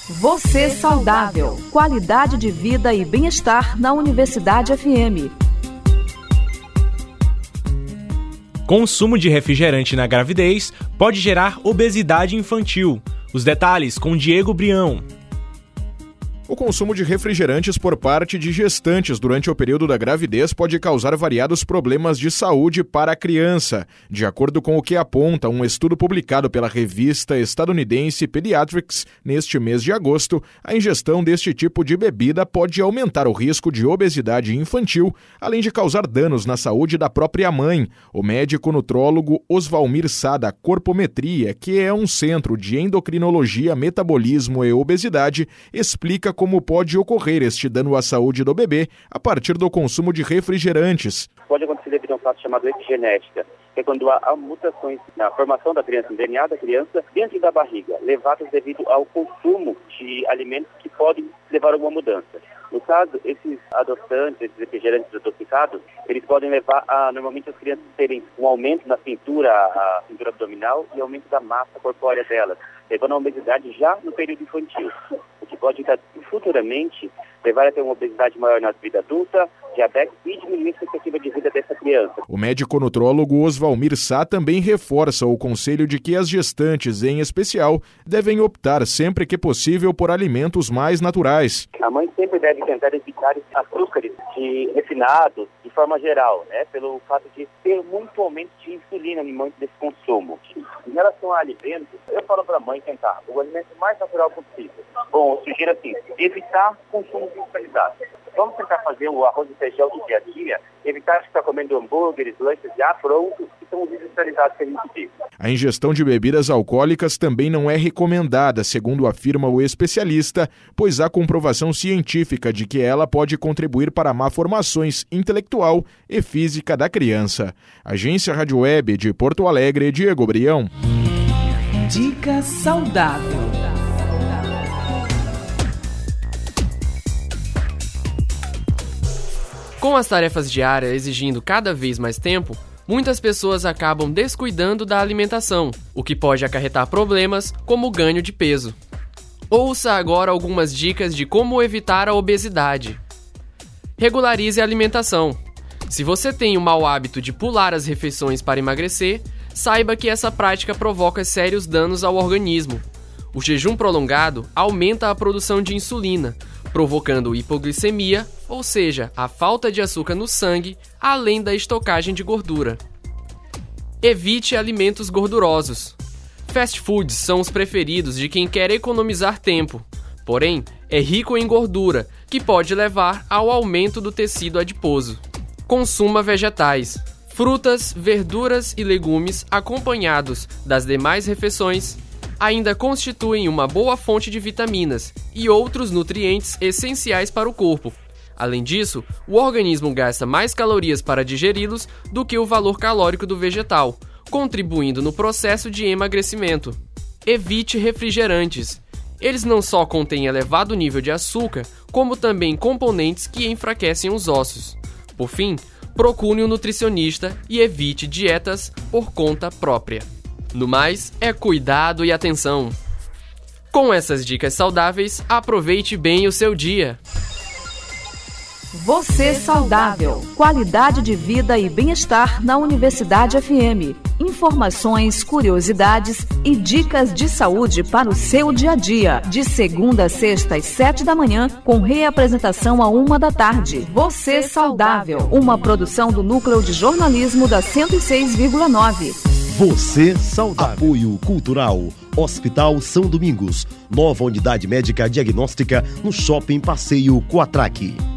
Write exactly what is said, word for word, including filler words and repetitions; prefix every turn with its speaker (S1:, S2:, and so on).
S1: Você saudável. Qualidade de vida e bem-estar na Universidade F M.
S2: Consumo de refrigerante na gravidez pode gerar obesidade infantil. Os detalhes com Diego Brião.
S3: O consumo de refrigerantes por parte de gestantes durante o período da gravidez pode causar variados problemas de saúde para a criança. De acordo com o que aponta um estudo publicado pela revista estadunidense Pediatrics neste mês de agosto, a ingestão deste tipo de bebida pode aumentar o risco de obesidade infantil, além de causar danos na saúde da própria mãe. O médico nutrólogo Osvalmir Sá da Corpometria, que é um centro de endocrinologia, metabolismo e obesidade, explica como pode ocorrer este dano à saúde do bebê a partir do consumo de refrigerantes.
S4: Pode acontecer devido a um fato chamado epigenética, que é quando há, há mutações na formação da criança, no D N A da criança, dentro da barriga, levadas devido ao consumo de alimentos que podem levar a alguma mudança. No caso, esses adoçantes, esses refrigerantes adocicados, eles podem levar a, normalmente, as crianças terem um aumento na cintura, a cintura abdominal e aumento da massa corpórea delas, levando a obesidade já no período infantil, o que pode futuramente levar a ter uma obesidade maior na vida adulta, diabetes e diminuir a expectativa de vida dessa criança.
S3: O médico nutrólogo Osvalmir Sá também reforça o conselho de que as gestantes, em especial, devem optar sempre que possível por alimentos mais naturais.
S4: A mãe sempre deve tentar evitar açúcares de refinados de forma geral, né, pelo fato de ter muito aumento de insulina no momento desse consumo. Em relação a alimentos, eu falo para a mãe tentar o alimento mais natural possível. Bom, eu sugiro assim, evitar consumo industrializado. Vamos tentar fazer o arroz e feijão do dia a dia, evitar de estar comendo hambúrgueres, lanches já prontos, que são os industrializados que a gente vive.
S3: A ingestão de bebidas alcoólicas também não é recomendada, segundo afirma o especialista, pois há comprovação científica de que ela pode contribuir para malformações intelectual e física da criança. Agência Rádio Web de Porto Alegre, Diego Brião.
S1: Dica saudável.
S5: Com as tarefas diárias exigindo cada vez mais tempo, muitas pessoas acabam descuidando da alimentação, o que pode acarretar problemas como o ganho de peso. Ouça agora algumas dicas de como evitar a obesidade. Regularize a alimentação. Se você tem o mau hábito de pular as refeições para emagrecer, saiba que essa prática provoca sérios danos ao organismo. O jejum prolongado aumenta a produção de insulina, provocando hipoglicemia, ou seja, a falta de açúcar no sangue, além da estocagem de gordura. Evite alimentos gordurosos. Fast foods são os preferidos de quem quer economizar tempo, porém, é rico em gordura, que pode levar ao aumento do tecido adiposo. Consuma vegetais. Frutas, verduras e legumes acompanhados das demais refeições ainda constituem uma boa fonte de vitaminas e outros nutrientes essenciais para o corpo. Além disso, o organismo gasta mais calorias para digeri-los do que o valor calórico do vegetal, contribuindo no processo de emagrecimento. Evite refrigerantes. Eles não só contêm elevado nível de açúcar, como também componentes que enfraquecem os ossos. Por fim, procure um nutricionista e evite dietas por conta própria. No mais, é cuidado e atenção. Com essas dicas saudáveis, aproveite bem o seu dia.
S1: Você saudável. Qualidade de vida e bem-estar na Universidade F M. Informações, curiosidades e dicas de saúde para o seu dia a dia. De segunda a sexta às sete da manhã, com reapresentação à uma da tarde. Você saudável. Uma produção do Núcleo de Jornalismo da cento e seis vírgula nove.
S6: Você saudável. Apoio Cultural. Hospital São Domingos. Nova unidade médica diagnóstica no Shopping Passeio Coatraque.